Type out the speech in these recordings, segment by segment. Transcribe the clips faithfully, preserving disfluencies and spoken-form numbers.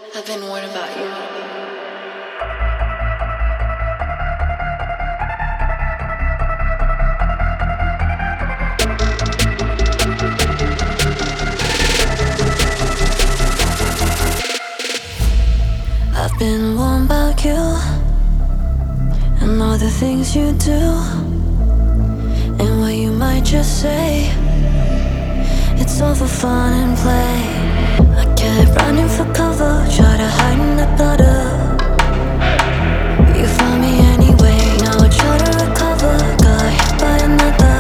I've been warned about you. I've been warned about you and all the things you do and what you might just say. It's all for fun and play. I kept running for cover, try to hide in the gutter. You found me anyway, now I try to recover. Got hit by another.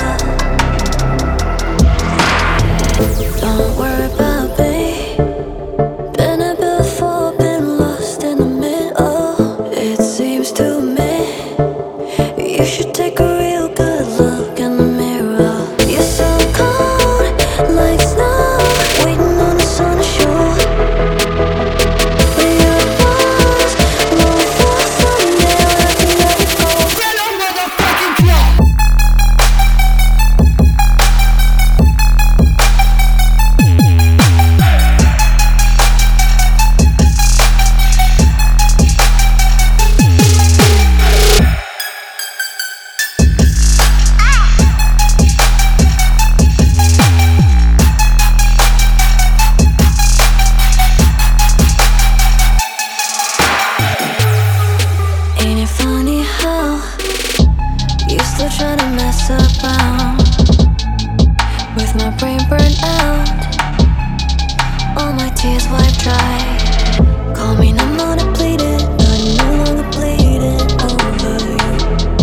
Don't worry about me. Been here before, been lost in the middle. It seems to me you should take a real good look in the mirror. You're so cold, like snow, waiting on the sun to show. But your walls won't fall someday, I'll have to let it go. Get a motherfucking club. Ain't it funny how you still try to mess around with my brain burnt out, all my tears wiped dry. Call me numb, not depleted, but I'm no longer bleeding over you.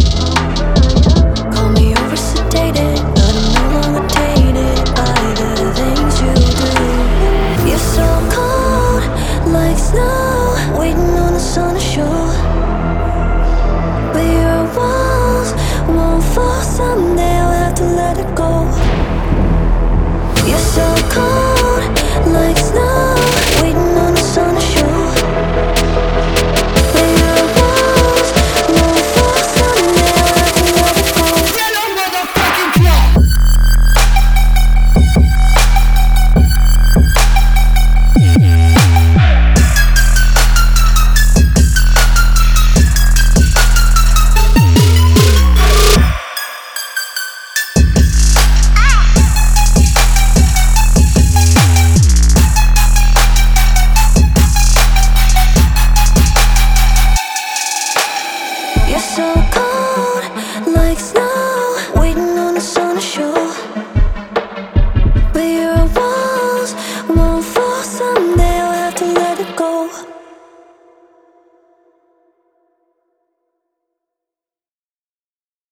Call me oversedated, but I'm no longer tainted by the things you do. You're so cold, like snow, waiting on the sun to show. But your walls won't fall someday, I'll have to let it go. You're so cold, like snow, waiting on the sun to show. But your walls won't fall someday, I'll have to let it go. Get a motherfucking club. You're so cold, like snow, waiting on the sun to show. But your walls won't fall someday, I'll have to let it go.